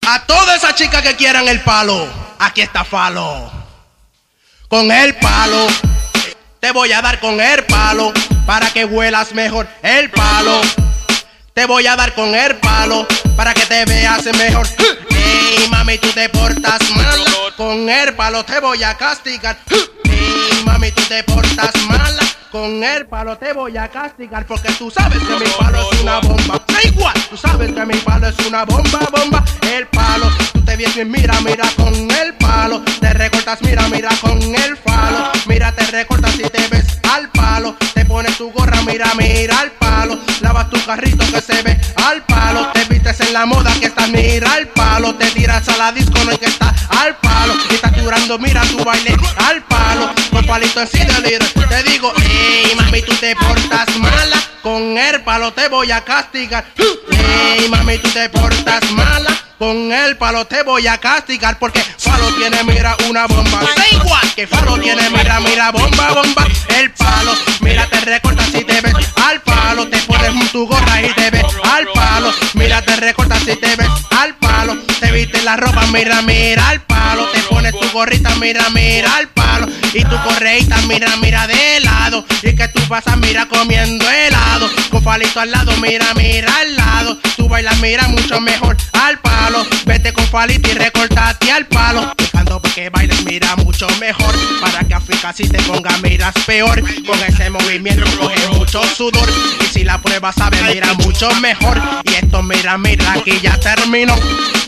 A todas esas chicas que quieran el palo, aquí está Falo. Con el palo, te voy a dar con el palo, para que huelas mejor. El palo, te voy a dar con el palo, para que te veas mejor. Ey, mami, tú te portas mal, con el palo te voy a castigar. Ey, mami, tú te portas mal, con el palo te voy a castigar. Porque tú sabes que mi palo es una bomba. Da igual, tú sabes que mi palo es una bomba, bomba. El palo, tú te vienes, mira, mira con el palo. Te recortas, mira, mira con el palo. Mira, te recortas y te ves al palo. Te pones tu gorra, mira, mira al palo. Lavas tu carrito que se ve al palo. Te vistes en la moda que estás, mira al palo. Te tiras a la disco, no hay que estar al palo. Y estás durando, mira tu baile al palo. Con palito en sí de líder, te digo, ey, mami, tú te portas mala, con el palo te voy a castigar. Ey, mami, tú te portas mala, con el palo te voy a castigar. Porque Falo tiene, mira, una bomba. Da igual que Falo tiene, mira, mira, bomba, bomba. El palo, mira, te recortas y te ves al palo. Te pones tu gorra y te ves al palo. Mira, te recortas y te ves al palo. Te viste la ropa, mira, mira al palo. Te pones tu gorrita, mira, mira al palo. Y tu correita, mira, mira de lado. Y que tú pasas, mira, comiendo helado. Con Falito al lado, mira, mira al lado. Tú bailas, mira, mucho mejor al palo. Vete con Falito y recortate al palo. Buscando porque bailes, mira, mucho mejor. Para que África si te ponga, miras peor. Con ese movimiento coge mucho sudor. Y si la prueba sabe, mira, mucho mejor. Y esto, mira, mira, aquí ya terminó.